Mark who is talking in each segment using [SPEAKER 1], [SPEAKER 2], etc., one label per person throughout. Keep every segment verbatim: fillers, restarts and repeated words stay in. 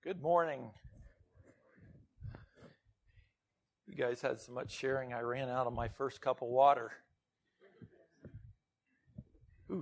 [SPEAKER 1] Good morning. You guys had so much sharing, I ran out of my first cup of water. Ooh.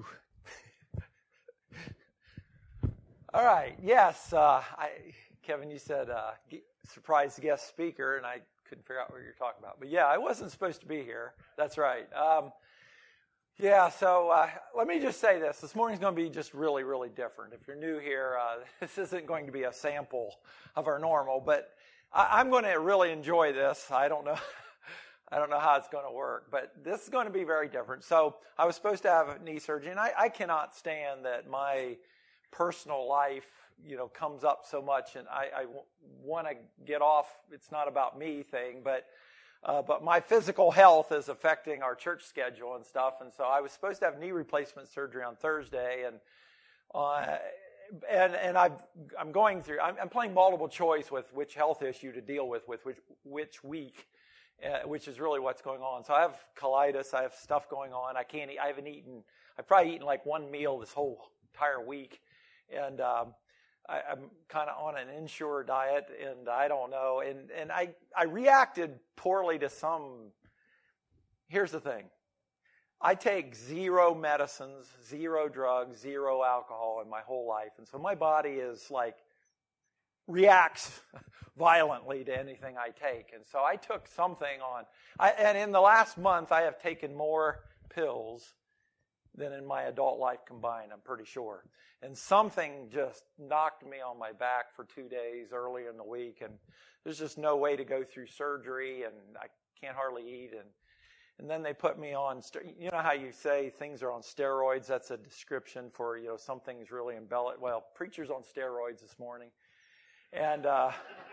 [SPEAKER 1] All right, yes, uh, I, Kevin, you said uh, surprise guest speaker, and I couldn't figure out what you were talking about. But yeah, I wasn't supposed to be here. That's right. Um, yeah, so uh, let me just say this. This morning's going to be just really, really different. If you're new here, uh, this isn't going to be a sample of our normal, but I, I'm going to really enjoy this. I don't know. I don't know how it's going to work, but this is going to be very different. So I was supposed to have a knee surgery, and I, I cannot stand that my personal life, you know, comes up so much, and I, I w- want to get off. It's not about me thing, but uh, but my physical health is affecting our church schedule and stuff. And so I was supposed to have knee replacement surgery on Thursday, and uh, and and I've, I'm going through. I'm, I'm playing multiple choice with which health issue to deal with with which which week. Uh, which is really what's going on. So I have colitis. I have stuff going on. I can't eat. I haven't eaten. I've probably eaten like one meal this whole entire week, and um, I, I'm kind of on an Ensure diet, and I don't know. And and I I reacted poorly to some. Here's the thing. I take zero medicines, zero drugs, zero alcohol in my whole life, and so my body is like reacts violently to anything I take. And so I took something on. I, and in the last month, I have taken more pills than in my adult life combined, I'm pretty sure. And something just knocked me on my back for two days early in the week. And there's just no way to go through surgery, and I can't hardly eat. And and then they put me on, you know how you say things are on steroids? That's a description for, you know, something's really embellished. Well, preacher's on steroids this morning. And uh,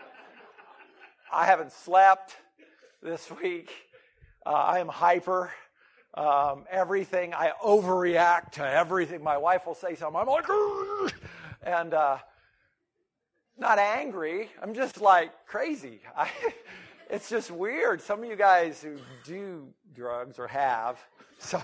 [SPEAKER 1] I haven't slept this week. Uh, I am hyper. Um, everything, I overreact to everything. My wife will say something. I'm like, Argh! and uh, not angry. I'm just like crazy. I, it's just weird. Some of you guys who do drugs or have. Sorry.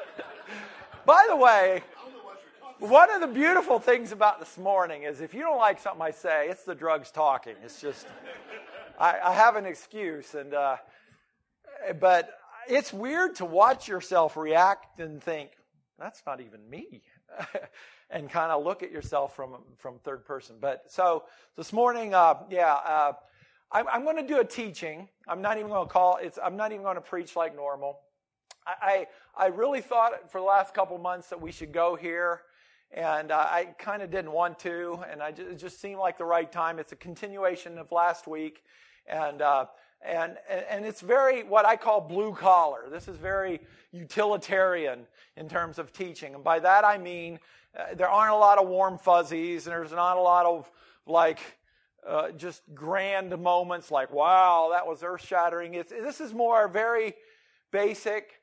[SPEAKER 1] By the way, one of the beautiful things about this morning is if you don't like something I say, it's the drugs talking. It's just, I, I have an excuse, and uh, but it's weird to watch yourself react and think, that's not even me, and kind of look at yourself from from third person. But so this morning, uh, yeah, uh, I'm, I'm going to do a teaching. I'm not even going to call it's. I'm not even going to preach like normal. I I, I really thought for the last couple months that we should go here. And uh, I kind of didn't want to, and I just, it just seemed like the right time. It's a continuation of last week, and uh, and and it's very what I call blue collar. This is very utilitarian in terms of teaching, and by that I mean uh, there aren't a lot of warm fuzzies, and there's not a lot of like uh, just grand moments like wow, that was earth shattering. It's this is more very basic,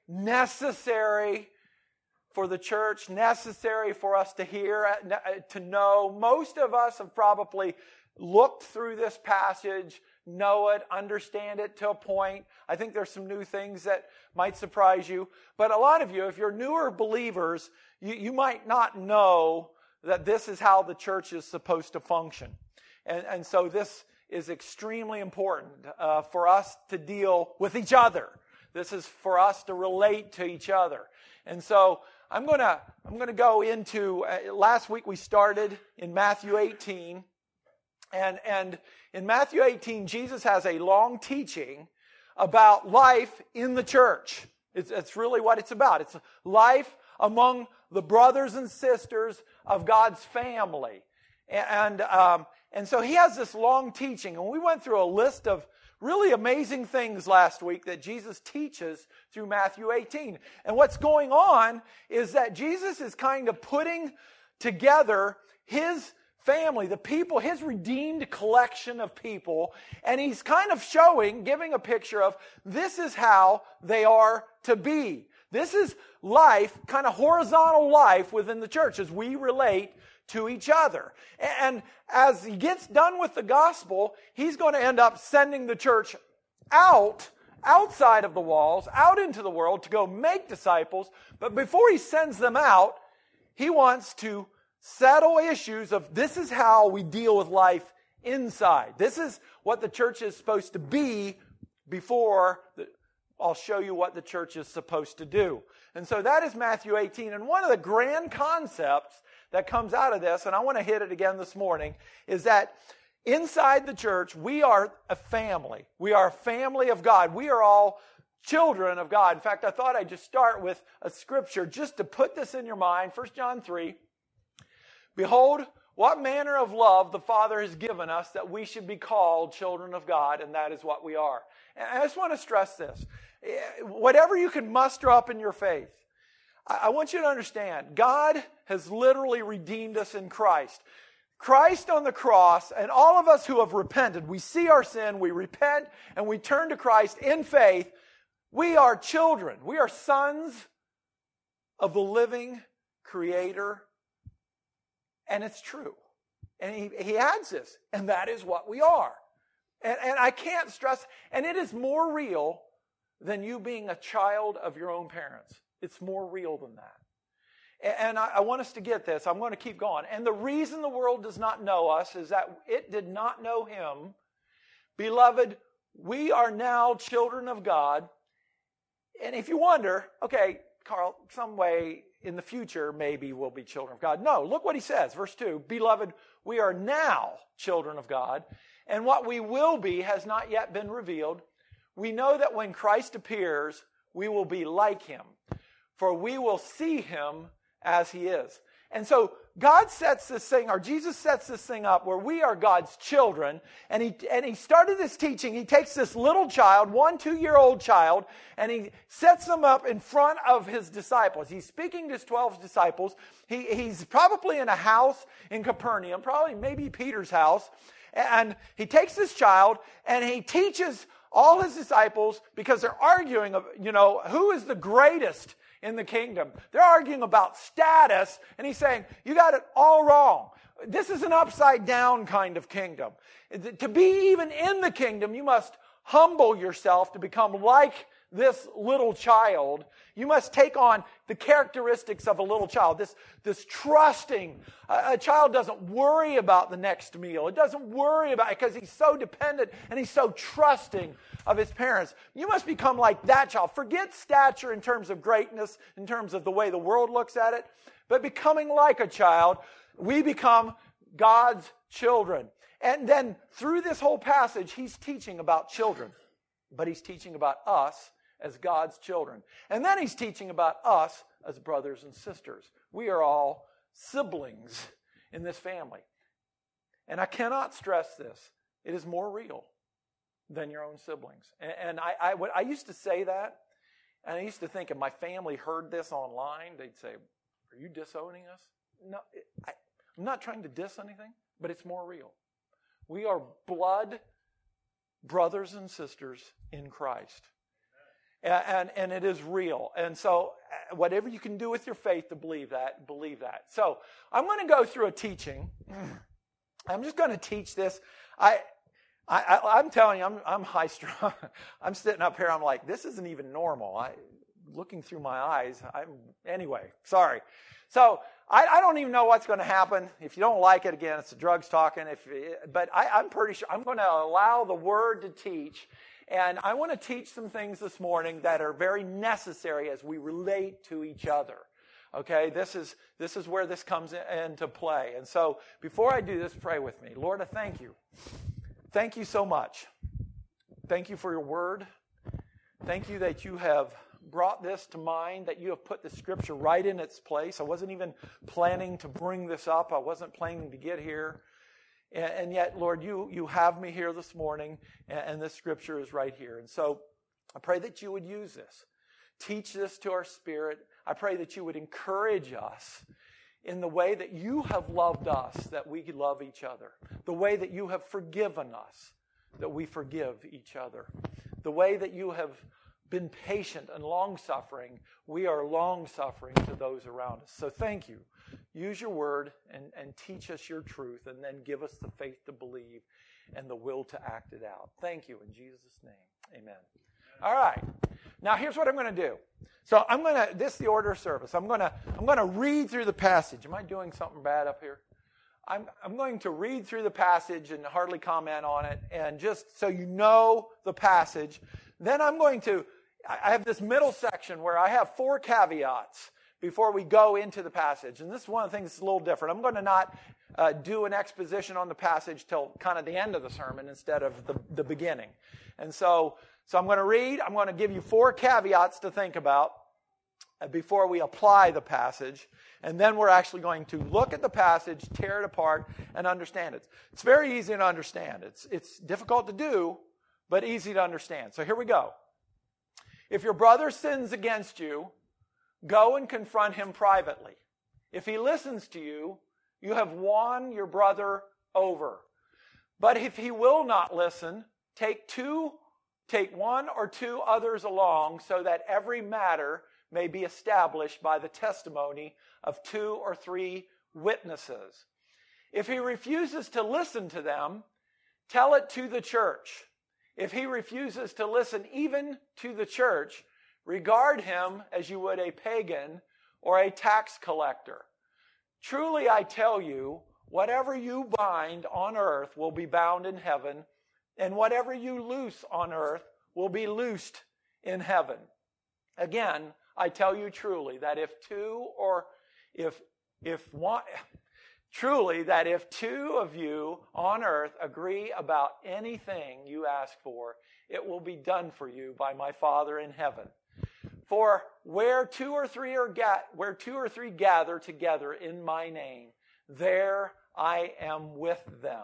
[SPEAKER 1] necessary for the church, necessary for us to hear, to know. Most of us have probably looked through this passage, know it, understand it to a point. I think there's some new things that might surprise you. But a lot of you, if you're newer believers, you, you might not know that this is how the church is supposed to function. And, and so this is extremely important uh, for us to deal with each other. This is for us to relate to each other. And so I'm going to I'm going to go into uh, last week we started in Matthew eighteen, and and in Matthew eighteen Jesus has a long teaching about life in the church. It's, it's really what it's about. It's life among the brothers and sisters of God's family, and um, and so he has this long teaching, and we went through a list of really amazing things last week that Jesus teaches through Matthew eighteen. And what's going on is that Jesus is kind of putting together his family, the people, his redeemed collection of people, and he's kind of showing, giving a picture of this is how they are to be. This is life, kind of horizontal life within the church as we relate to each other. And as he gets done with the gospel, he's going to end up sending the church out, outside of the walls, out into the world to go make disciples. But before he sends them out, he wants to settle issues of this is how we deal with life inside. This is what the church is supposed to be before the, I'll show you what the church is supposed to do. And so that is Matthew eighteen. And one of the grand concepts that comes out of this, and I want to hit it again this morning, is that inside the church, we are a family. We are a family of God. We are all children of God. In fact, I thought I'd just start with a scripture just to put this in your mind. First John three. Behold, what manner of love the Father has given us that we should be called children of God, and that is what we are. And I just want to stress this. Whatever you can muster up in your faith, I want you to understand, God has literally redeemed us in Christ. Christ on the cross, and all of us who have repented, we see our sin, we repent, and we turn to Christ in faith. We are children. We are sons of the living Creator. And it's true. And he, he adds this, and that is what we are. And, and I can't stress, and it is more real than you being a child of your own parents. It's more real than that. And I, I want us to get this. I'm going to keep going. And the reason the world does not know us is that it did not know Him. Beloved, we are now children of God. And if you wonder, okay, Carl, some way in the future maybe we'll be children of God. No, look what he says, verse two. Beloved, we are now children of God, and what we will be has not yet been revealed. We know that when Christ appears, we will be like Him, for we will see Him as He is. And so God sets this thing, or Jesus sets this thing up where we are God's children. And he, and he started this teaching. He takes this little child, one, two-year-old child, and he sets them up in front of his disciples. He's speaking to his twelve disciples. He, he's probably in a house in Capernaum, probably maybe Peter's house. And he takes this child and he teaches all his disciples, because they're arguing, you know, who is the greatest in the kingdom. They're arguing about status, and he's saying, you got it all wrong. This is an upside down kind of kingdom. To be even in the kingdom, you must humble yourself to become like this little child. You must take on the characteristics of a little child. This, this trusting. A, a child doesn't worry about the next meal. It doesn't worry about it because he's so dependent and he's so trusting of his parents. You must become like that child. Forget stature in terms of greatness, in terms of the way the world looks at it, but becoming like a child, we become God's children. And then through this whole passage, he's teaching about children, but he's teaching about us as God's children. And then he's teaching about us as brothers and sisters. We are all siblings in this family. And I cannot stress this. It is more real than your own siblings. And, and I, I, I used to say that, and I used to think if my family heard this online, they'd say, are you disowning us? No, I, I'm not trying to diss anything, but it's more real. We are blood brothers and sisters in Christ. And, and, and it is real. And so whatever you can do with your faith to believe that, believe that. So I'm going to go through a teaching. I'm just going to teach this. I, I, I'm telling you, I'm, I'm high strung. I'm sitting up here. I'm like, this isn't even normal. I, looking through my eyes. I'm anyway. Sorry. So I, I don't even know what's going to happen. If you don't like it, again, it's the drugs talking. If, but I, I'm pretty sure I'm going to allow the Word to teach. And I want to teach some things this morning that are very necessary as we relate to each other. Okay, this is this is where this comes in, into play. And so before I do this, pray with me. Lord, I thank you. Thank you so much. Thank you for your word. Thank you that you have brought this to mind, that you have put the scripture right in its place. I wasn't even planning to bring this up. I wasn't planning to get here. And yet, Lord, you, you have me here this morning, and this scripture is right here. And so I pray that you would use this. Teach this to our spirit. I pray that you would encourage us in the way that you have loved us, that we could love each other. The way that you have forgiven us, that we forgive each other. The way that you have been patient and long-suffering, we are long-suffering to those around us. So thank you. Use your word and, and teach us your truth, and then give us the faith to believe and the will to act it out. Thank you in Jesus' name. Amen. All right. Now here's what I'm going to do. So I'm going to, this is the order of service. I'm going to, I'm going to read through the passage. Am I doing something bad up here? I'm, I'm going to read through the passage and hardly comment on it, and just so you know the passage. Then I'm going to, I have this middle section where I have four caveats before we go into the passage. And this is one of the things that's a little different. I'm going to not uh, do an exposition on the passage till kind of the end of the sermon instead of the, the beginning. And so, so I'm going to read, I'm going to give you four caveats to think about before we apply the passage. And then we're actually going to look at the passage, tear it apart, and understand it. It's very easy to understand. It's, it's difficult to do, but easy to understand. So here we go. If your brother sins against you, go and confront him privately. If he listens to you, you have won your brother over. But if he will not listen, take two, take one or two others along, so that every matter may be established by the testimony of two or three witnesses. If he refuses to listen to them, tell it to the church. If he refuses to listen even to the church, regard him as you would a pagan or a tax collector. Truly I tell you, whatever you bind on earth will be bound in heaven, and whatever you loose on earth will be loosed in heaven. Again, I tell you truly that if two or if if one truly that if two of you on earth agree about anything you ask for, it will be done for you by my Father in heaven. For where two or three are ga- where two or three gather together in my name, there I am with them.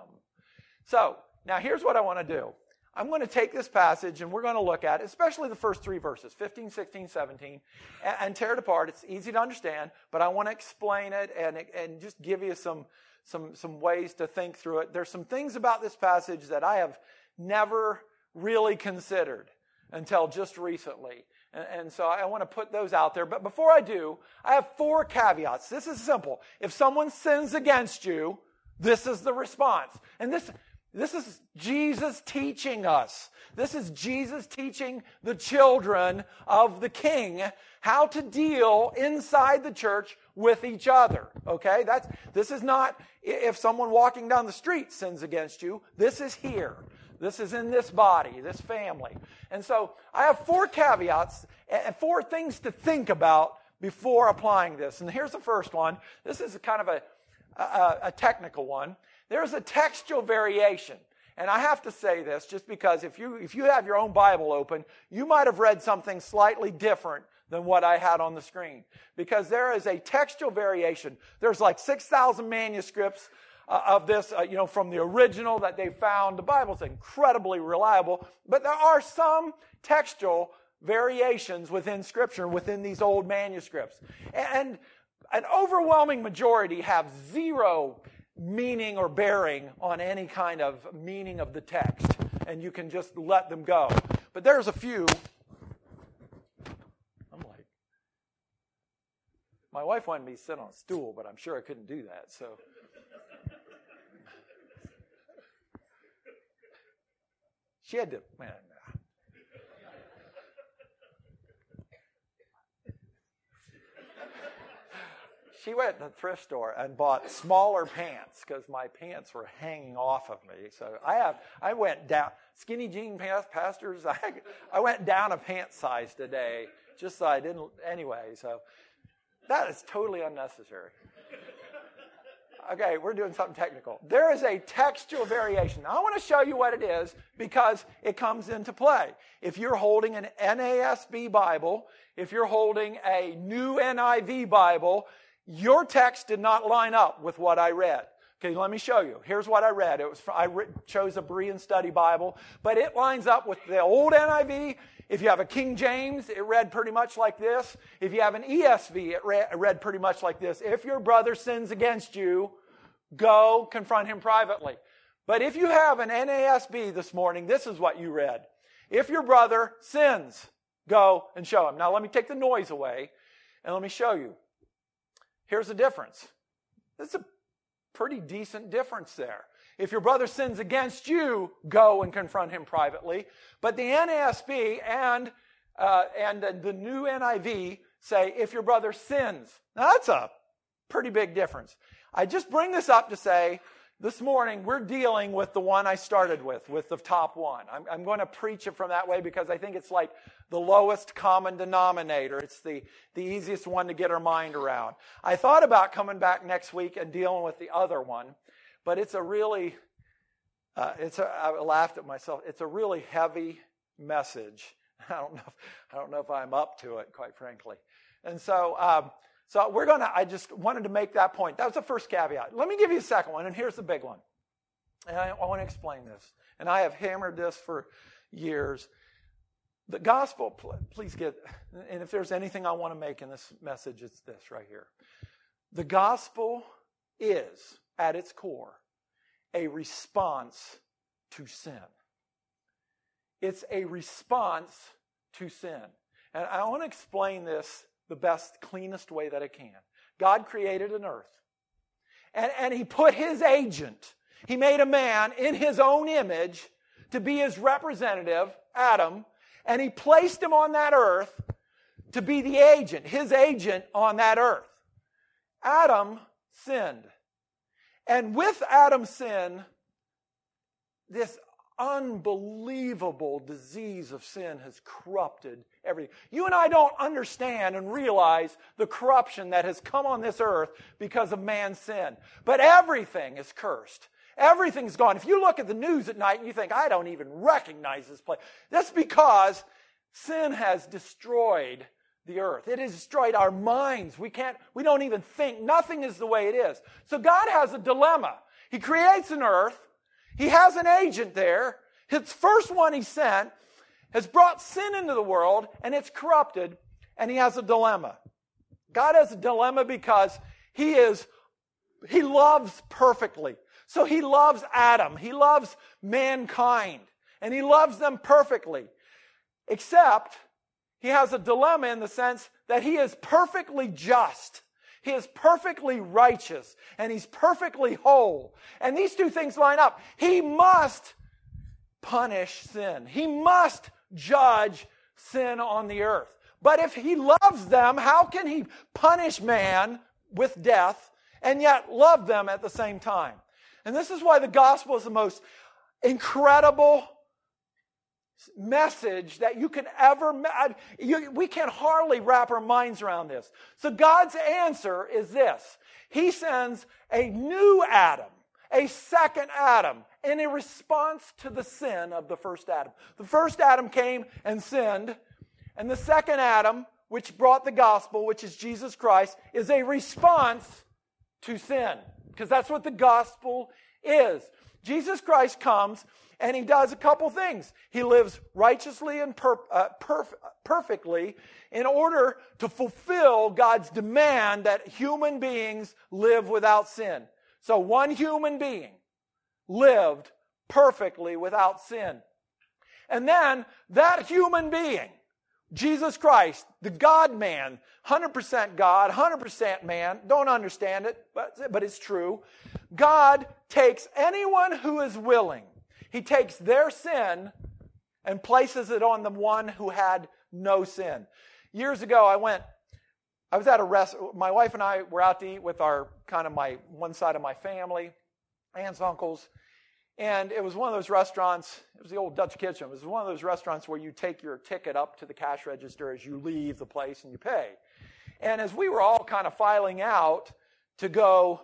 [SPEAKER 1] So, now here's what I want to do. I'm going to take this passage and we're going to look at it, especially the first three verses, fifteen, sixteen, seventeen, and, and tear it apart. It's easy to understand, but I want to explain it and, and just give you some, some, some ways to think through it. There's some things about this passage that I have never really considered until just recently. And, and so I want to put those out there. But before I do, I have four caveats. This is simple. If someone sins against you, this is the response. And this... This is Jesus teaching us. This is Jesus teaching the children of the King how to deal inside the church with each other. Okay? That's, this is not if someone walking down the street sins against you. This is here. This is in this body, this family. And so I have four caveats and four things to think about before applying this. And here's the first one. This is a kind of a, a, a technical one. There's a textual variation. And I have to say this just because if you if you have your own Bible open, you might have read something slightly different than what I had on the screen. Because there is a textual variation. There's like six thousand manuscripts uh, of this, uh, you know, from the original that they found. The Bible's incredibly reliable. But there are some textual variations within Scripture, within these old manuscripts. And an overwhelming majority have zero meaning or bearing on any kind of meaning of the text, and you can just let them go. But there's a few. I'm like, my wife wanted me to sit on a stool, but I'm sure I couldn't do that, so. She had to, man. She went to the thrift store and bought smaller pants because my pants were hanging off of me. So I have, I went down, skinny jean pants, pastors, I, I went down a pant size today just so I didn't, anyway. So that is totally unnecessary. Okay, we're doing something technical. There is a textual variation. Now, I want to show you what it is because it comes into play. If you're holding an N A S B Bible, if you're holding a new N I V Bible, your text did not line up with what I read. Okay, let me show you. Here's what I read. It was I re- chose a Berean Study Bible, but it lines up with the old N I V. If you have a King James, it read pretty much like this. If you have an E S V, it read, it read pretty much like this. If your brother sins against you, go confront him privately. But if you have an N A S B this morning, this is what you read. If your brother sins, go and show him. Now let me take the noise away and let me show you. Here's the difference. There's a pretty decent difference there. If your brother sins against you, go and confront him privately. But the N A S B and uh, and the, the new N I V say if your brother sins. Now that's a pretty big difference. I just bring this up to say, this morning we're dealing with the one I started with, with the top one. I'm, I'm going to preach it from that way because I think it's like the lowest common denominator. It's the, the easiest one to get our mind around. I thought about coming back next week and dealing with the other one, but it's a really, uh, it's a, I laughed at myself. It's a really heavy message. I don't know if, I don't know if I'm up to it, quite frankly. And so, um, so we're going to, I just wanted to make that point. That was the first caveat. Let me give you a second one, and here's the big one. And I, I want to explain this. And I have hammered this for years. The gospel, please get, and if there's anything I want to make in this message, it's this right here. The gospel is, at its core, a response to sin. It's a response to sin. And I want to explain this the best, cleanest way that I can. God created an earth. And, and he put his agent, he made a man in his own image to be his representative, Adam, and he placed him on that earth to be the agent, his agent on that earth. Adam sinned. And with Adam's sin, this unbelievable disease of sin has corrupted everything. You and I don't understand and realize the corruption that has come on this earth because of man's sin. But everything is cursed. Everything's gone. If you look at the news at night and you think, I don't even recognize this place, that's because sin has destroyed the earth. It has destroyed our minds. We can't, we don't even think. Nothing is the way it is. So God has a dilemma. He creates an earth. He has an agent there. His first one he sent has brought sin into the world, and it's corrupted, and he has a dilemma. God has a dilemma because he is, he loves perfectly. So he loves Adam. He loves mankind, and he loves them perfectly. Except he has a dilemma in the sense that he is perfectly just. He is perfectly righteous, and he's perfectly whole. And these two things line up. He must punish sin. He must judge sin on the earth. But if he loves them, how can he punish man with death and yet love them at the same time? And this is why the gospel is the most incredible message that you can ever, you, we can hardly wrap our minds around this. So God's answer is this. He sends a new Adam, a second Adam, in a response to the sin of the first Adam. The first Adam came and sinned, and the second Adam, which brought the gospel, which is Jesus Christ, is a response to sin. Because that's what the gospel is. Jesus Christ comes and he does a couple things. He lives righteously and per, uh, perf- perfectly in order to fulfill God's demand that human beings live without sin. So one human being lived perfectly without sin. And then that human being, Jesus Christ, the God-man, one hundred percent God, one hundred percent man, don't understand it, but, but it's true. God takes anyone who is willing. He takes their sin and places it on the one who had no sin. Years ago, I went, I was at a rest, my wife and I were out to eat with our, kind of my, one side of my family, aunts, uncles, and it was one of those restaurants, it was the old Dutch Kitchen, it was one of those restaurants where you take your ticket up to the cash register as you leave the place and you pay. And as we were all kind of filing out to go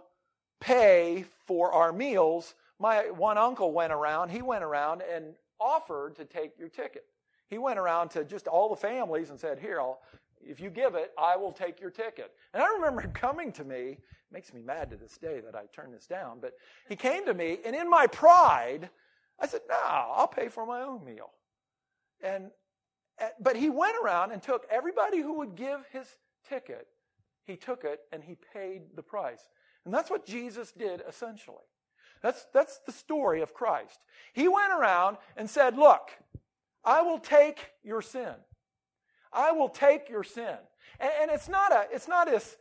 [SPEAKER 1] pay for our meals, my one uncle went around, he went around and offered to take your ticket. He went around to just all the families and said, here, I'll, if you give it, I will take your ticket. And I remember him coming to me, it makes me mad to this day that I turned this down, but he came to me, and in my pride, I said, no, I'll pay for my own meal. And But he went around and took everybody who would give his ticket, he took it and he paid the price. And that's what Jesus did essentially. That's, that's the story of Christ. He went around and said, look, I will take your sin. I will take your sin. And, and it's not a, it's not this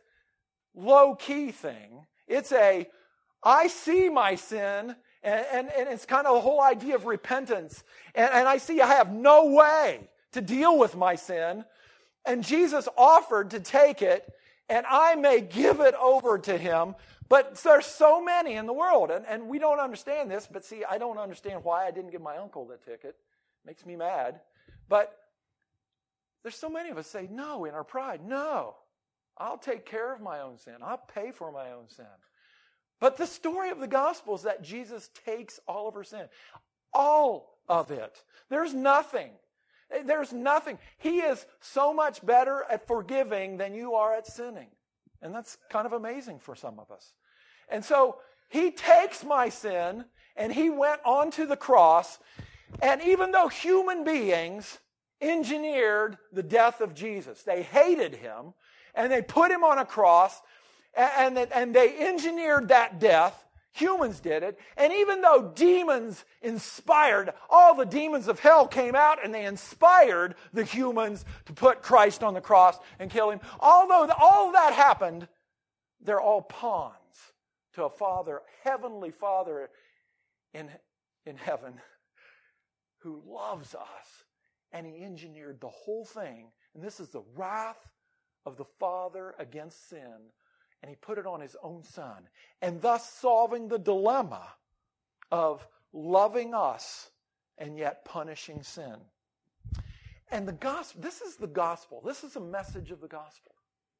[SPEAKER 1] low-key thing. It's a, I see my sin, and, and, and it's kind of the whole idea of repentance. And, and I see I have no way to deal with my sin. And Jesus offered to take it, and I may give it over to him, But there's so many in the world, and, and we don't understand this, but see, I don't understand why I didn't give my uncle the ticket. Makes me mad. But there's so many of us say no in our pride. No, I'll take care of my own sin. I'll pay for my own sin. But the story of the gospel is that Jesus takes all of our sin. All of it. There's nothing. There's nothing. He is so much better at forgiving than you are at sinning. And that's kind of amazing for some of us. And so he takes my sin and he went onto the cross. And even though human beings engineered the death of Jesus, they hated him and they put him on a cross and, and, and they engineered that death. Humans did it. And even though demons inspired, all the demons of hell came out and they inspired the humans to put Christ on the cross and kill him. Although all of that happened, they're all pawns to a Father, Heavenly Father in, in heaven who loves us. And he engineered the whole thing. And this is the wrath of the Father against sin. And he put it on his own Son. And thus solving the dilemma of loving us and yet punishing sin. And the gospel, this is the gospel. This is a message of the gospel.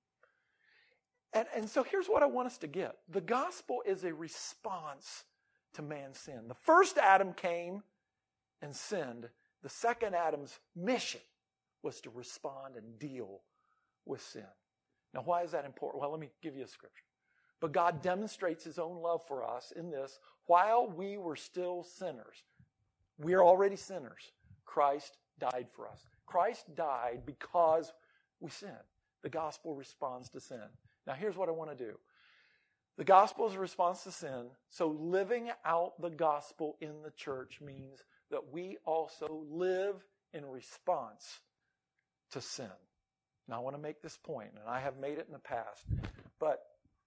[SPEAKER 1] And, and so here's what I want us to get. The gospel is a response to man's sin. The first Adam came and sinned. The second Adam's mission was to respond and deal with sin. Now, why is that important? Well, let me give you a scripture. But God demonstrates his own love for us in this: while we were still sinners, we are already sinners, Christ died for us. Christ died because we sinned. The gospel responds to sin. Now, here's what I want to do. The gospel is a response to sin, so living out the gospel in the church means that we also live in response to sin. Now, I want to make this point, and I have made it in the past, but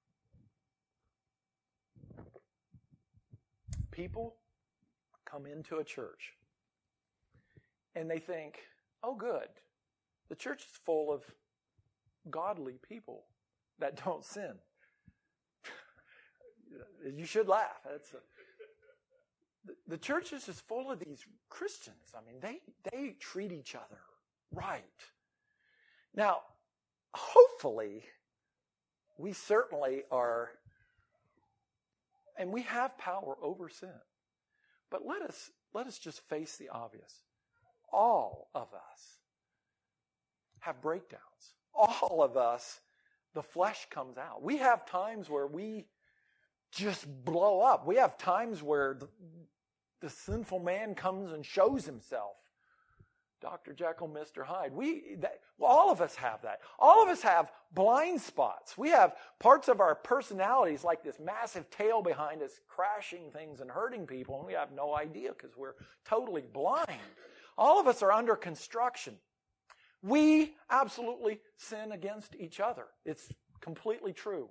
[SPEAKER 1] people come into a church and they think, oh, good, the church is full of godly people that don't sin. You should laugh. That's a, the, the church is just full of these Christians. I mean, they, they treat each other right. Now, hopefully, we certainly are, and we have power over sin. But let us, let us just face the obvious. All of us have breakdowns. All of us, the flesh comes out. We have times where we just blow up. We have times where the, the sinful man comes and shows himself. Doctor Jekyll, Mister Hyde. We, that, well, all of us have that. All of us have blind spots. We have parts of our personalities like this massive tail behind us crashing things and hurting people, and we have no idea because we're totally blind. All of us are under construction. We absolutely sin against each other. It's completely true.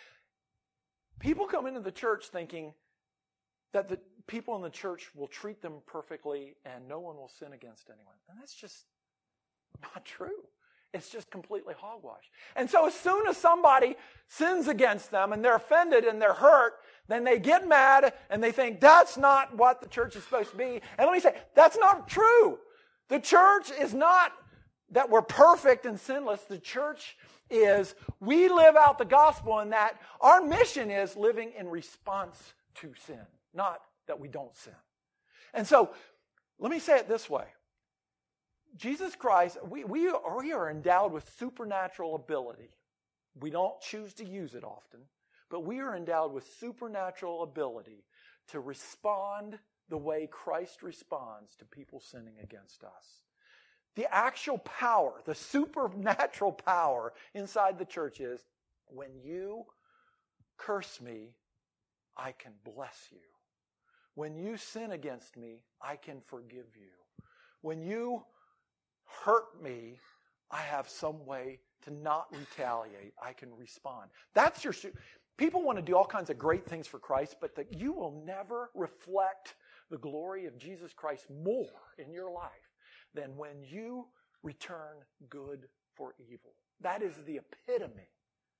[SPEAKER 1] People come into the church thinking that the people in the church will treat them perfectly and no one will sin against anyone. And that's just not true. It's just completely hogwash. And so as soon as somebody sins against them and they're offended and they're hurt, then they get mad and they think that's not what the church is supposed to be. And let me say, that's not true. The church is not that we're perfect and sinless. The church is we live out the gospel, and that our mission is living in response to sin, not that we don't sin. And so, let me say it this way. Jesus Christ, we, we, are, we are endowed with supernatural ability. We don't choose to use it often, but we are endowed with supernatural ability to respond the way Christ responds to people sinning against us. The actual power, the supernatural power inside the church is, when you curse me, I can bless you. When you sin against me, I can forgive you. When you hurt me, I have some way to not retaliate. I can respond. That's your... People want to do all kinds of great things for Christ, but that you will never reflect the glory of Jesus Christ more in your life than when you return good for evil. That is the epitome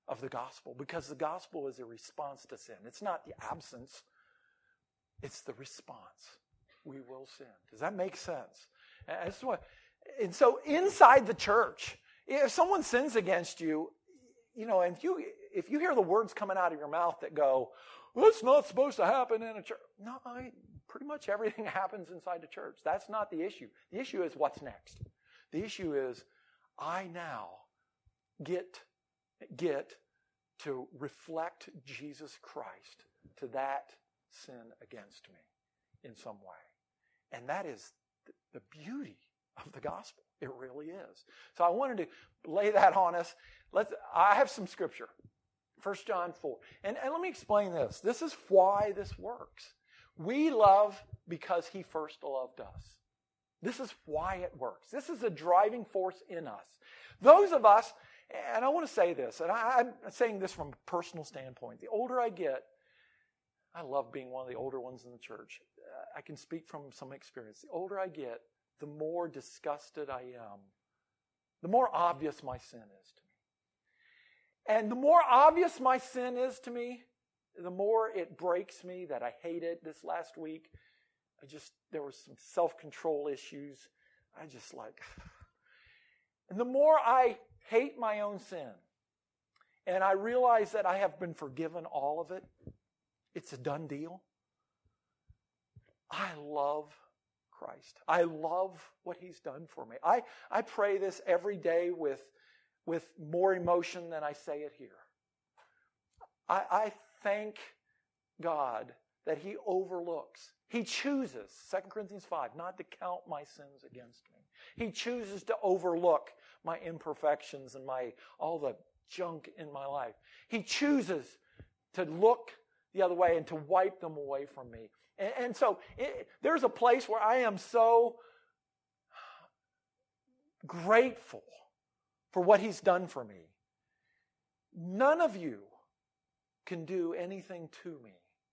[SPEAKER 1] of the gospel, because the gospel is a response to sin. It's not the absence. It's the response. We will sin. Does that make sense? And, that's what, and so inside the church, if someone sins against you, you know, and if you, if you hear the words coming out of your mouth that go, well, it's not supposed to happen in a church. No, I, pretty much everything happens inside the church. That's not the issue. The issue is what's next. The issue is I now get, get to reflect Jesus Christ to that sin against me in some way. And that is the beauty of the gospel. It really is. So I wanted to lay that on us. Let's, I have some scripture. First John four. And, and let me explain this. This is why this works. We love because he first loved us. This is why it works. This is a driving force in us. Those of us, and I want to say this, and I, I'm saying this from a personal standpoint. The older I get, I love being one of the older ones in the church. Uh, I can speak from some experience. The older I get, the more disgusted I am, the more obvious my sin is to me. And the more obvious my sin is to me, the more it breaks me that I hate it. This last week, I just, there was some self-control issues. I just like, and the more I hate my own sin, and I realize that I have been forgiven all of it, it's a done deal. I love Christ. I love what he's done for me. I, I pray this every day with, with more emotion than I say it here. I, I thank God that he overlooks. He chooses, Second Corinthians five, not to count my sins against me. He chooses to overlook my imperfections and my all the junk in my life. He chooses to look the other way and to wipe them away from me. And, and so it, there's a place where I am so grateful for what he's done for me. None of you can do anything to me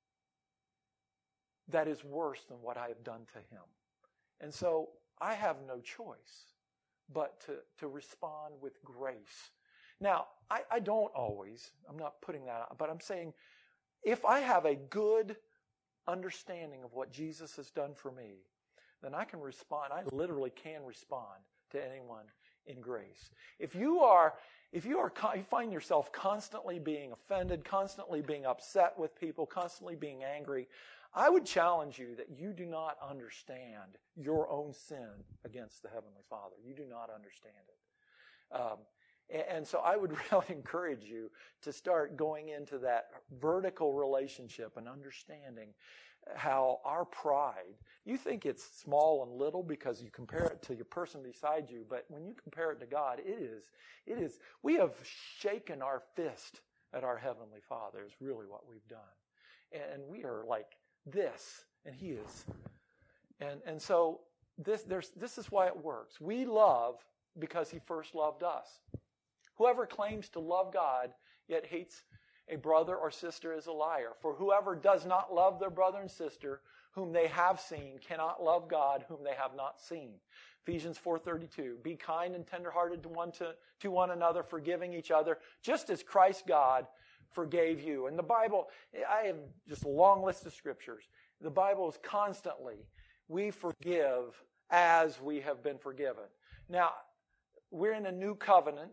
[SPEAKER 1] that is worse than what I have done to him. And so I have no choice but to, to respond with grace. Now, I, I don't always, I'm not putting that out, but I'm saying if I have a good understanding of what Jesus has done for me, then I can respond, I literally can respond to anyone in grace. If you are, if you are, you find yourself constantly being offended, constantly being upset with people, constantly being angry, I would challenge you that you do not understand your own sin against the Heavenly Father. You do not understand it. Um, and, and so I would really encourage you to start going into that vertical relationship and understanding how our pride, you think it's small and little because you compare it to your person beside you, but when you compare it to God, it is, it is, we have shaken our fist at our Heavenly Father is really what we've done. And we are like this, and he is. And and so this there's this is why it works. We love because he first loved us. Whoever claims to love God yet hates a brother or sister is a liar. For whoever does not love their brother and sister whom they have seen cannot love God whom they have not seen. Ephesians four thirty-two. Be kind and tenderhearted to one to, to one another, forgiving each other, just as Christ God forgave you. And the Bible, I have just a long list of scriptures. The Bible is constantly, we forgive as we have been forgiven. Now, we're in a new covenant,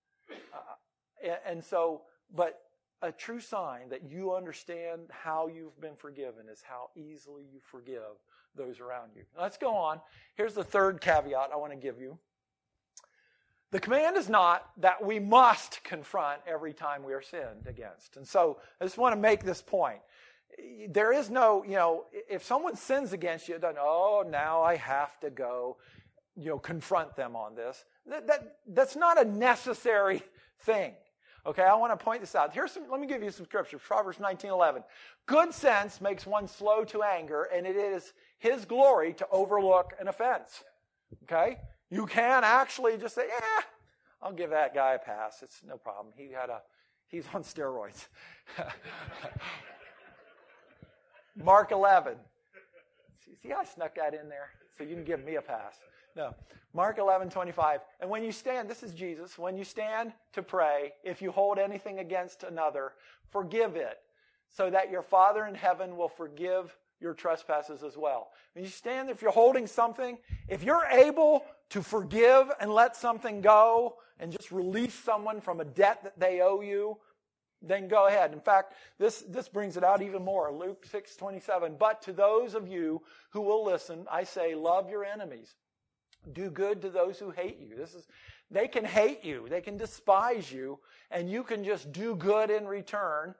[SPEAKER 1] uh, and so, but a true sign that you understand how you've been forgiven is how easily you forgive those around you. Let's go on. Here's the third caveat I want to give you. The command is not that we must confront every time we are sinned against. And so I just want to make this point. There is no, you know, if someone sins against you, it doesn't, oh, now I have to go, you know, confront them on this. That, that that's not a necessary thing. Okay, I want to point this out. Here's some, let me give you some scripture. Proverbs nineteen eleven. Good sense makes one slow to anger, and it is his glory to overlook an offense. Okay? You can actually just say, yeah, I'll give that guy a pass. It's no problem. He had a, he's on steroids. Mark eleven. see how I snuck that in there? So you can give me a pass. No. Mark eleven twenty-five. And when you stand, this is Jesus, when you stand to pray, if you hold anything against another, forgive it, so that your Father in heaven will forgive your trespasses as well. When you stand, if you're holding something, if you're able to forgive and let something go and just release someone from a debt that they owe you, then go ahead. In fact, this, this brings it out even more. Luke six twenty-seven. But to those of you who will listen, I say, love your enemies. Do good to those who hate you. This is, they can hate you. They can despise you. And you can just do good in return.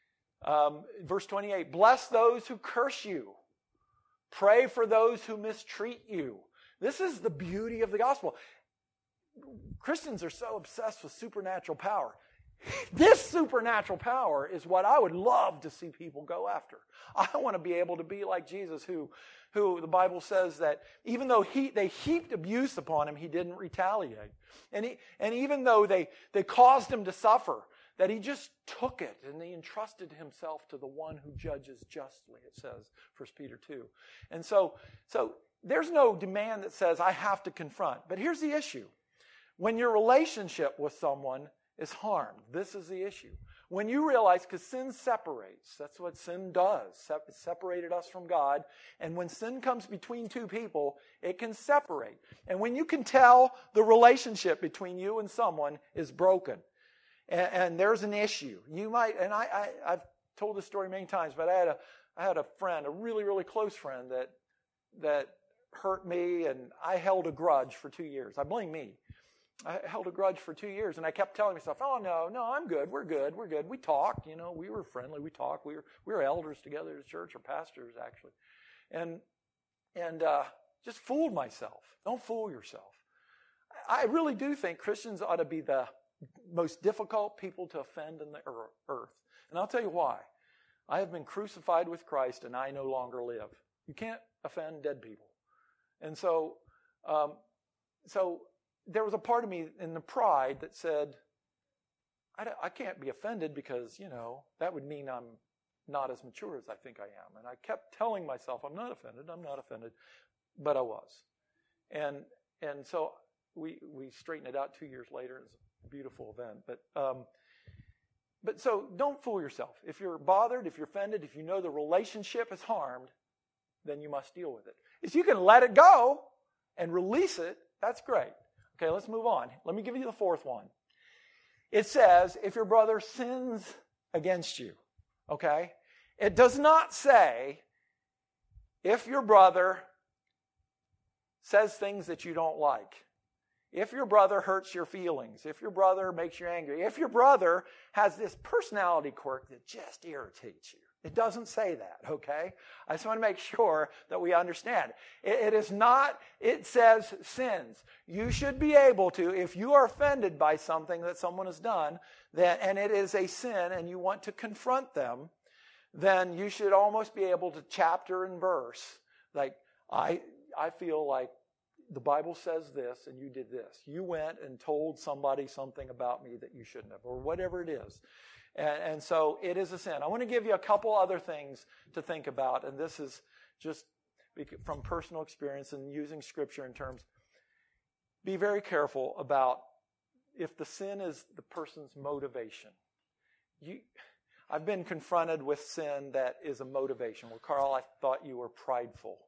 [SPEAKER 1] Um, verse twenty-eight. Bless those who curse you. Pray for those who mistreat you. This is the beauty of the gospel. Christians are so obsessed with supernatural power. This supernatural power is what I would love to see people go after. I want to be able to be like Jesus, who, who the Bible says that even though he, they heaped abuse upon him, he didn't retaliate. And, he, and even though they, they caused him to suffer, that he just took it and he entrusted himself to the one who judges justly, it says, First Peter two. And so, so there's no demand that says I have to confront. But here's the issue. When your relationship with someone is harmed, this is the issue. When you realize, because sin separates, that's what sin does. It separated us from God. And when sin comes between two people, it can separate. And when you can tell the relationship between you and someone is broken, and, and there's an issue, you might, and I, I, I've told this story many times, but I had a, I had a friend, a really, really close friend that, that hurt me, and I held a grudge for two years. I blame me. I held a grudge for two years, and I kept telling myself, oh, no, no, I'm good, we're good, we're good. We talked, you know, we were friendly, we talked, we were we were elders together at church, or pastors, actually. And and uh, just fooled myself. Don't fool yourself. I really do think Christians ought to be the most difficult people to offend in the earth. And I'll tell you why. I have been crucified with Christ, and I no longer live. You can't offend dead people. And so, um, so... there was a part of me in the pride that said, I, I can't be offended because, you know, that would mean I'm not as mature as I think I am. And I kept telling myself, I'm not offended, I'm not offended, but I was. And and so we we straightened it out two years later. It was a beautiful event. But um, but so don't fool yourself. If you're bothered, if you're offended, if you know the relationship is harmed, then you must deal with it. If you can let it go and release it, that's great. Okay, let's move on. Let me give you the fourth one. It says, if your brother sins against you, okay? It does not say, if your brother says things that you don't like, if your brother hurts your feelings, if your brother makes you angry, if your brother has this personality quirk that just irritates you. It doesn't say that, okay? I just want to make sure that we understand. It, it is not, it says sins. You should be able to, if you are offended by something that someone has done, that, and it is a sin and you want to confront them, then you should almost be able to chapter and verse. Like, I, I feel like the Bible says this and you did this. You went and told somebody something about me that you shouldn't have, or whatever it is. And, and so it is a sin. I want to give you a couple other things to think about, and this is just from personal experience and using Scripture in terms. Be very careful about if the sin is the person's motivation. You, I've been confronted with sin that is a motivation. Well, Carl, I thought you were prideful.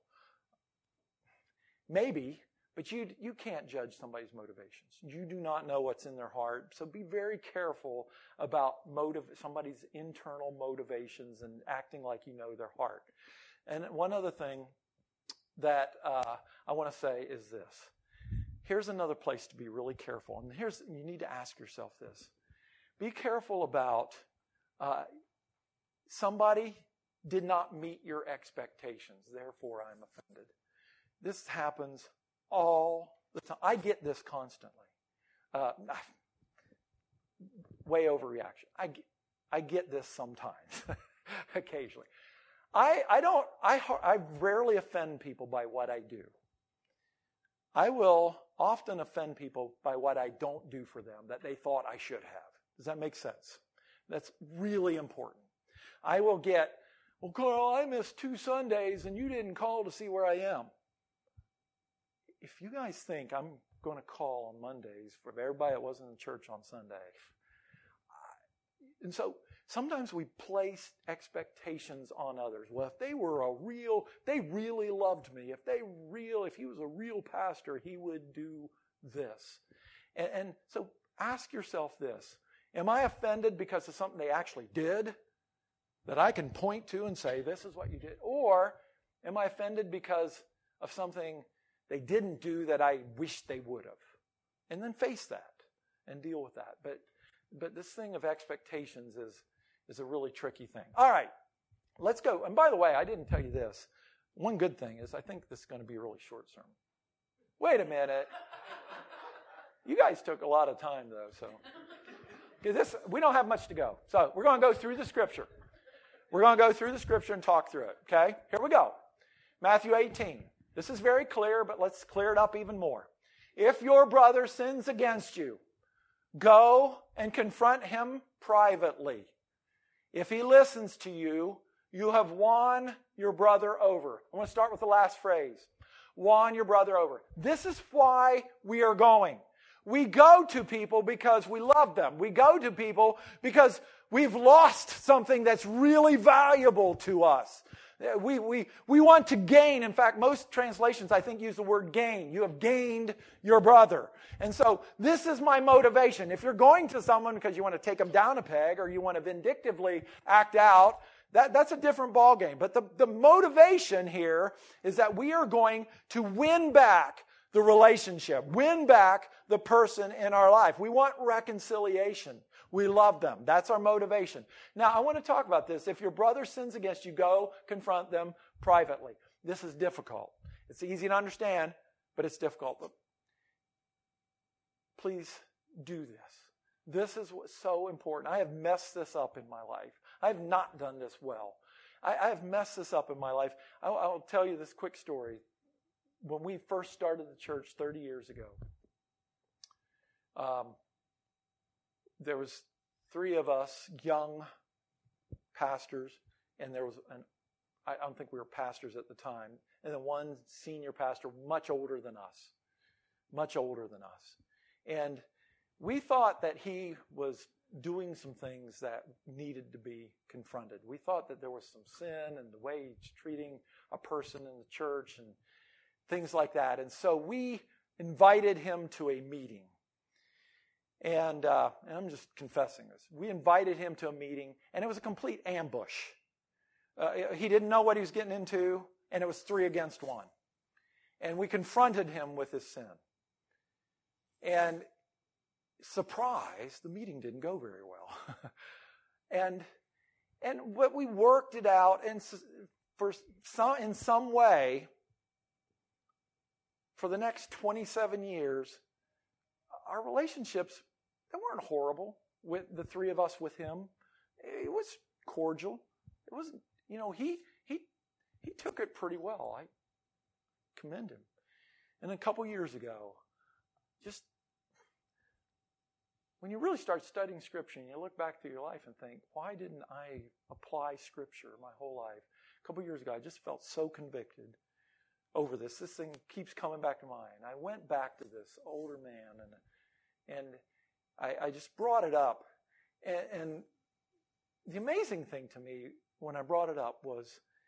[SPEAKER 1] Maybe. But you you can't judge somebody's motivations. You do not know what's in their heart. So be very careful about motive, somebody's internal motivations and acting like you know their heart. And one other thing that uh, I want to say is this. Here's another place to be really careful. And here's you need to ask yourself this. Be careful about uh, somebody did not meet your expectations, therefore I'm offended. This happens all the time. I get this constantly. Uh, way overreaction. I get, I get this sometimes, occasionally. I, I don't. I, I rarely offend people by what I do. I will often offend people by what I don't do for them that they thought I should have. Does that make sense? That's really important. I will get Well, Carl, I missed two Sundays and you didn't call to see where I am. If you guys think I'm going to call on Mondays for everybody that wasn't in church on Sunday. And so sometimes we place expectations on others. Well, if they were a real, they really loved me. If they real, if he was a real pastor, he would do this. And, and so ask yourself this. Am I offended because of something they actually did that I can point to and say, this is what you did? Or am I offended because of something they didn't do that I wish they would have? And then face that and deal with that. But but this thing of expectations is, is a really tricky thing. All right, let's go. And by the way, I didn't tell you this. One good thing is I think this is going to be a really short sermon. Wait a minute. You guys took a lot of time, though, so. Because this, we don't have much to go. So we're going to go through the Scripture. We're going to go through the Scripture and talk through it, okay? Here we go. Matthew eighteen. This is very clear, but let's clear it up even more. If your brother sins against you, go and confront him privately. If he listens to you, you have won your brother over. I want to start with the last phrase. Won your brother over. This is why we are going. We go to people because we love them. We go to people because we've lost something that's really valuable to us. We, we, we want to gain. In fact, most translations, I think, use the word gain. You have gained your brother. And so this is my motivation. If you're going to someone because you want to take them down a peg or you want to vindictively act out, that, that's a different ballgame. But the, the motivation here is that we are going to win back the relationship, win back the person in our life. We want reconciliation. We love them. That's our motivation. Now, I want to talk about this. If your brother sins against you, go confront them privately. This is difficult. It's easy to understand, but it's difficult. But please do this. This is what's so important. I have messed this up in my life. I have not done this well. I, I have messed this up in my life. I, I'll tell you this quick story. When we first started the church thirty years ago, um, there was three of us young pastors, and there was an, I don't think we were pastors at the time, and then one senior pastor much older than us, much older than us. And we thought that he was doing some things that needed to be confronted. We thought that there was some sin in the way he's treating a person in the church and things like that. And so we invited him to a meeting. And, uh, and I'm just confessing this. We invited him to a meeting, and it was a complete ambush. Uh, he didn't know what he was getting into, and it was three against one. And we confronted him with his sin. And surprise, the meeting didn't go very well. and and but we worked it out, and for some, in some way, for the next twenty-seven years, our relationships, they weren't horrible with the three of us with him. It was cordial. It wasn't, you know, he he he took it pretty well. I commend him. And a couple years ago, just when you really start studying Scripture and you look back through your life and think, why didn't I apply Scripture my whole life? A couple years ago, I just felt so convicted over this. This thing keeps coming back to mind. I went back to this older man, and and I, I just brought it up. And, and the amazing thing to me when I brought it up was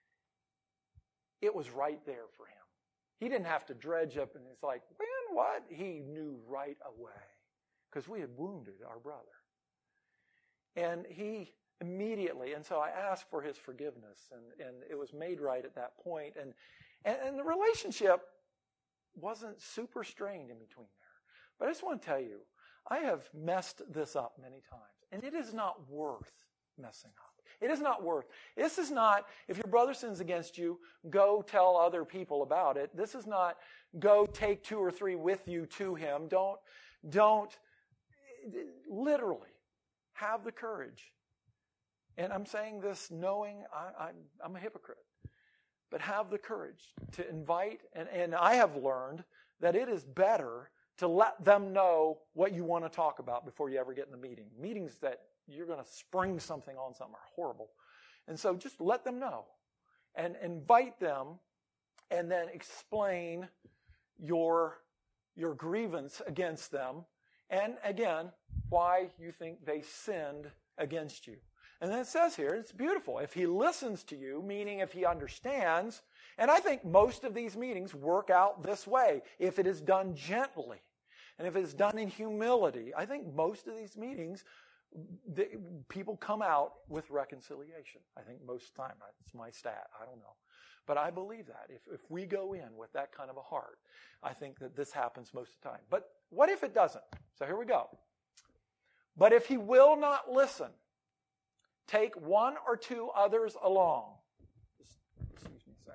[SPEAKER 1] it was right there for him. He didn't have to dredge up, and it's like, when, what? He knew right away because we had wounded our brother. And he immediately, and so I asked for his forgiveness, and, and it was made right at that point. And And, and the relationship wasn't super strained in between there. But I just want to tell you, I have messed this up many times. And it is not worth messing up. It is not worth. This is not, if your brother sins against you, go tell other people about it. This is not, go take two or three with you to him. Don't, don't, literally, have the courage. And I'm saying this knowing I, I'm, I'm a hypocrite. But have the courage to invite, and, and I have learned that it is better to let them know what you want to talk about before you ever get in the meeting. Meetings that you're going to spring something on something are horrible. And so just let them know and invite them and then explain your, your grievance against them. And again, why you think they sinned against you. And then it says here, it's beautiful. If he listens to you, meaning if he understands, and I think most of these meetings work out this way, if it is done gently, and if it's done in humility, I think most of these meetings, the, people come out with reconciliation. I think most of the time. It's my stat. I don't know. But I believe that. If, if we go in with that kind of a heart, I think that this happens most of the time. But what if it doesn't? So here we go. But if he will not listen, take one or two others along. Just, excuse me a second.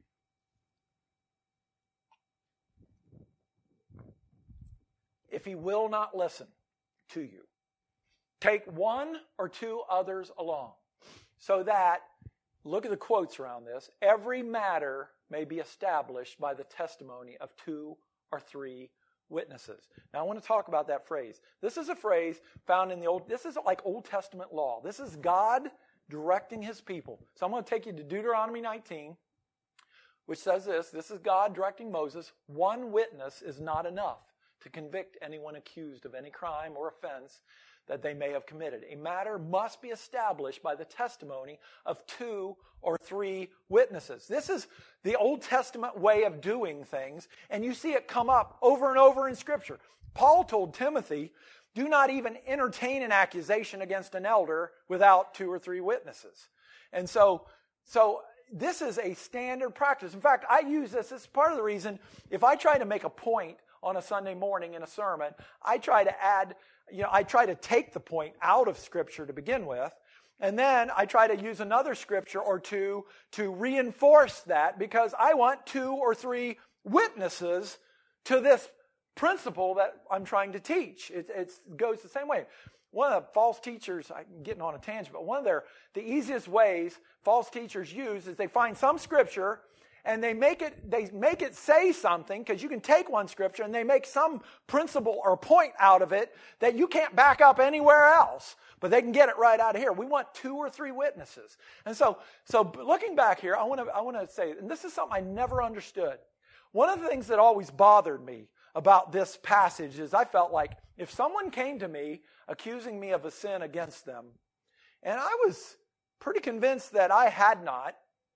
[SPEAKER 1] If he will not listen to you, take one or two others along, so that, look at the quotes around this, every matter may be established by the testimony of two or three witnesses. Now I want to talk about that phrase. This is a phrase found in the Old, this is like Old Testament law. This is God directing his people. So I'm going to take you to Deuteronomy nineteen, which says this. This is God directing Moses. One witness is not enough to convict anyone accused of any crime or offense that they may have committed. A matter must be established by the testimony of two or three witnesses. This is the Old Testament way of doing things, and you see it come up over and over in Scripture. Paul told Timothy, do not even entertain an accusation against an elder without two or three witnesses. And so, so this is a standard practice. In fact, I use this as part of the reason, if I try to make a point on a Sunday morning in a sermon, I try to add, you know, I try to take the point out of Scripture to begin with, and then I try to use another Scripture or two to reinforce that, because I want two or three witnesses to this principle that I'm trying to teach. It it's, goes the same way. One of the false teachers, I'm getting on a tangent, but one of their, the easiest ways false teachers use is they find some Scripture and they make it they make it say something, because you can take one Scripture and they make some principle or point out of it that you can't back up anywhere else, but they can get it right out of here. We want two or three witnesses. And so so looking back here, I want to I want to say, and this is something I never understood. One of the things that always bothered me about this passage is I felt like if someone came to me accusing me of a sin against them, and I was pretty convinced that I had not,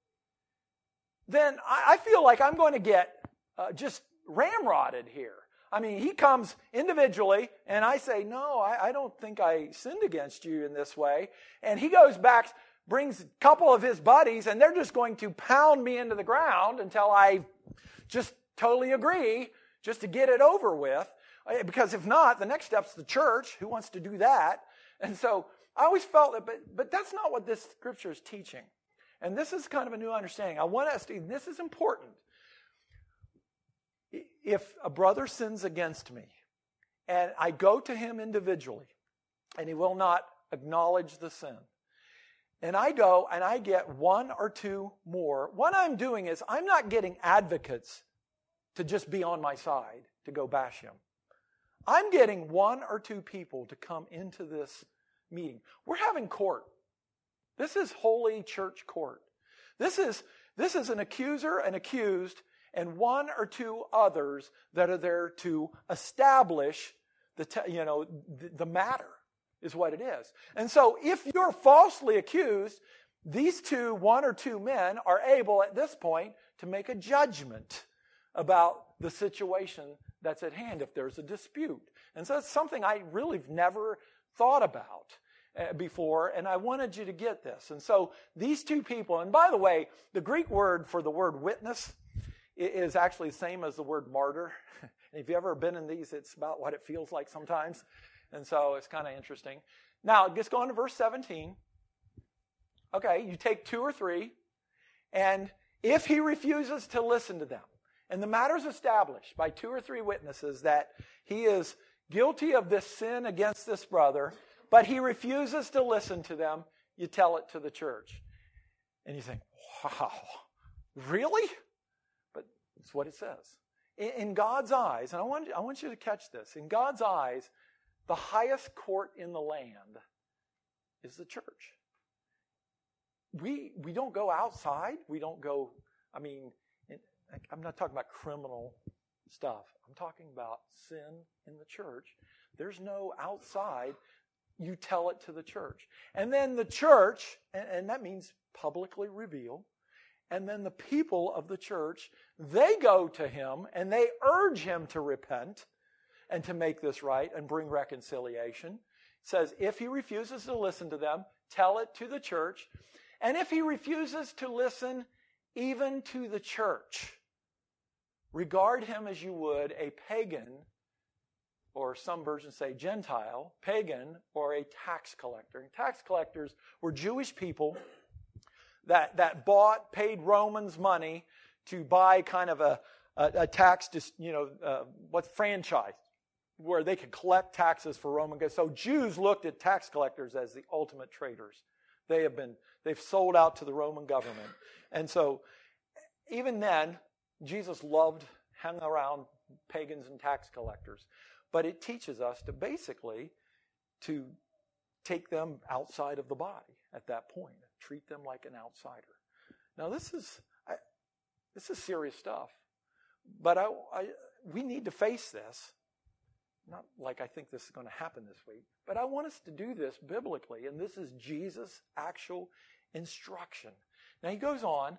[SPEAKER 1] then I feel like I'm going to get uh, just ramrodded here. I mean, he comes individually, and I say, no, I, I don't think I sinned against you in this way. And he goes back, brings a couple of his buddies, and they're just going to pound me into the ground until I just totally agree, just to get it over with. Because if not, the next step's the church. Who wants to do that? And so I always felt that, but, but that's not what this Scripture is teaching. And this is kind of a new understanding. I want us to, this is important. If a brother sins against me, and I go to him individually, and he will not acknowledge the sin, and I go and I get one or two more, what I'm doing is I'm not getting advocates to just be on my side to go bash him. I'm getting one or two people to come into this meeting. We're having court. This is holy church court. This is, this is an accuser, an accused, and one or two others that are there to establish the, te- you know, the, the matter is what it is. And so if you're falsely accused, these two, one or two men are able at this point to make a judgment about the situation that's at hand if there's a dispute. And so it's something I really never thought about before, and I wanted you to get this. And so these two people, and by the way, the Greek word for the word witness is actually the same as the word martyr. And if you've ever been in these, it's about what it feels like sometimes. And so it's kind of interesting. Now, just go on to verse seventeen. Okay, you take two or three, and if he refuses to listen to them, and the matter is established by two or three witnesses that he is guilty of this sin against this brother, but he refuses to listen to them, you tell it to the church. And you think, wow, really? But it's what it says. In, in God's eyes, and I want, I want you to catch this, in God's eyes, the highest court in the land is the church. we we don't go outside. We don't go, I mean, I'm not talking about criminal stuff. I'm talking about sin in the church. There's no outside. You tell it to the church. And then the church, and, and that means publicly reveal, and then the people of the church, they go to him and they urge him to repent and to make this right and bring reconciliation. It says, if he refuses to listen to them, tell it to the church. And if he refuses to listen even to the church, regard him as you would a pagan, or some versions say Gentile, pagan, or a tax collector. And tax collectors were Jewish people that, that bought, paid Romans money to buy kind of a, a, a tax, you know, uh, what franchise, where they could collect taxes for Roman goods. So Jews looked at tax collectors as the ultimate traitors. They have been, they've sold out to the Roman government. And so even then, Jesus loved hanging around pagans and tax collectors. But it teaches us to basically to take them outside of the body at that point. Treat them like an outsider. Now this is I, this is serious stuff. But I, I, we need to face this. Not like I think this is going to happen this week. But I want us to do this biblically. And this is Jesus' actual instruction. Now he goes on.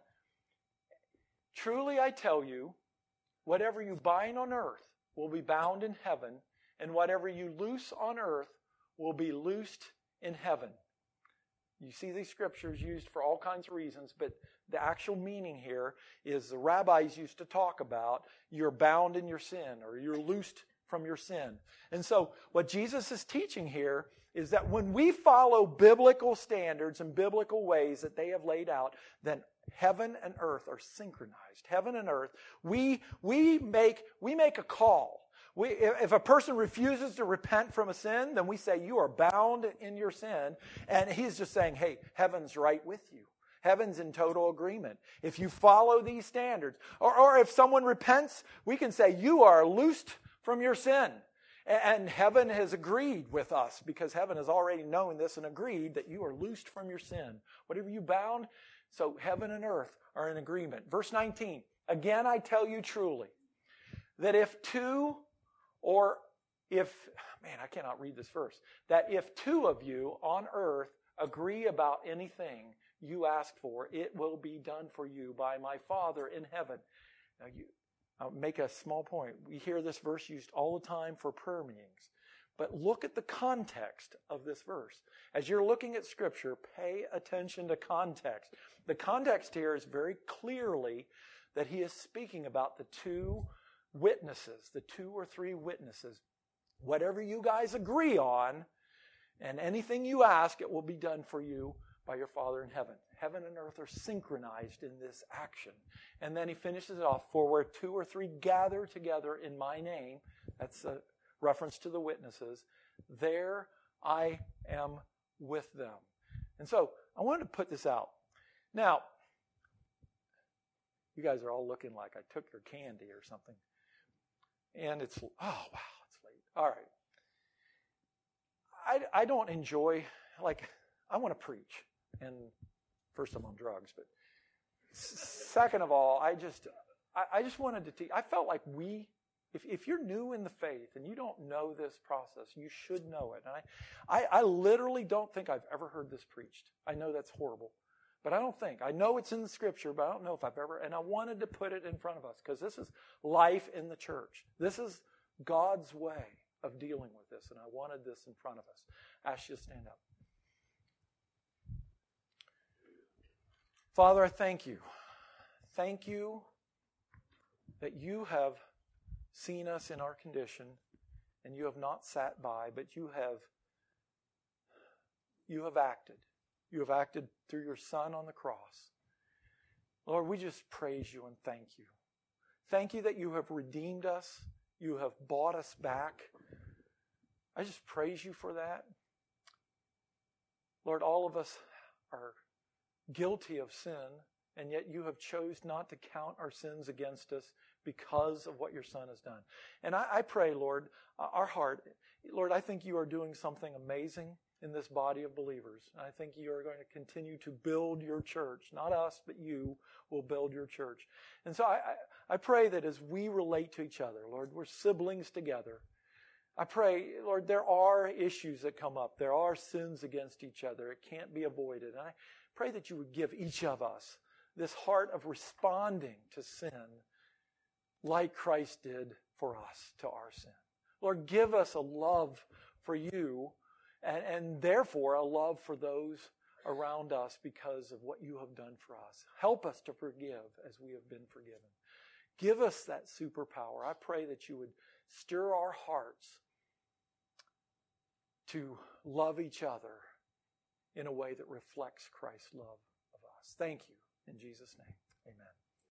[SPEAKER 1] Truly I tell you, whatever you bind on earth will be bound in heaven, and whatever you loose on earth will be loosed in heaven. You see these scriptures used for all kinds of reasons, but the actual meaning here is the rabbis used to talk about you're bound in your sin, or you're loosed from your sin. And so what Jesus is teaching here is that when we follow biblical standards and biblical ways that they have laid out, then heaven and earth are synchronized. Heaven and earth. We, we, make, we make a call. We, if a person refuses to repent from a sin, then we say, you are bound in your sin. And he's just saying, hey, heaven's right with you. Heaven's in total agreement. If you follow these standards, or, or if someone repents, we can say, you are loosed from your sin. And heaven has agreed with us, because heaven has already known this and agreed that you are loosed from your sin. Whatever you bound, so heaven and earth are in agreement. Verse nineteen, again I tell you truly, that if two or if, man, I cannot read this verse, that if two of you on earth agree about anything you ask for, it will be done for you by my Father in heaven. Now you, I'll make a small point. We hear this verse used all the time for prayer meetings. But look at the context of this verse. As you're looking at Scripture, pay attention to context. The context here is very clearly that he is speaking about the two witnesses, the two or three witnesses. Whatever you guys agree on, and anything you ask, it will be done for you by your Father in heaven. Heaven and earth are synchronized in this action. And then he finishes it off, for where two or three gather together in my name, that's a reference to the witnesses, there I am with them. And so I wanted to put this out. Now, you guys are all looking like I took your candy or something. And it's, oh, wow, it's late. All right. I, I don't enjoy, like, I want to preach. And first I'm on drugs, but second of all, I just, I, I just wanted to teach. I felt like we, if, if you're new in the faith and you don't know this process, you should know it. And I, I, I literally don't think I've ever heard this preached. I know that's horrible, but I don't think. I know it's in the Scripture, but I don't know if I've ever, and I wanted to put it in front of us because this is life in the church. This is God's way of dealing with this, and I wanted this in front of us. Ask you to stand up. Father, I thank you. Thank you that you have seen us in our condition and you have not sat by, but you have, you have acted. You have acted through your Son on the cross. Lord, we just praise you and thank you. Thank you that you have redeemed us. You have bought us back. I just praise you for that. Lord, all of us are guilty of sin, and yet you have chose not to count our sins against us because of what your Son has done. And I, I pray, Lord, uh, our heart, Lord, I think you are doing something amazing in this body of believers. And I think you are going to continue to build your church. Not us, but you will build your church. And so I, I, I pray that as we relate to each other, Lord, we're siblings together. I pray, Lord, there are issues that come up. There are sins against each other. It can't be avoided. And I pray that you would give each of us this heart of responding to sin like Christ did for us to our sin. Lord, give us a love for you and, and therefore a love for those around us because of what you have done for us. Help us to forgive as we have been forgiven. Give us that superpower. I pray that you would stir our hearts to love each other in a way that reflects Christ's love of us. Thank you. In Jesus' name, amen.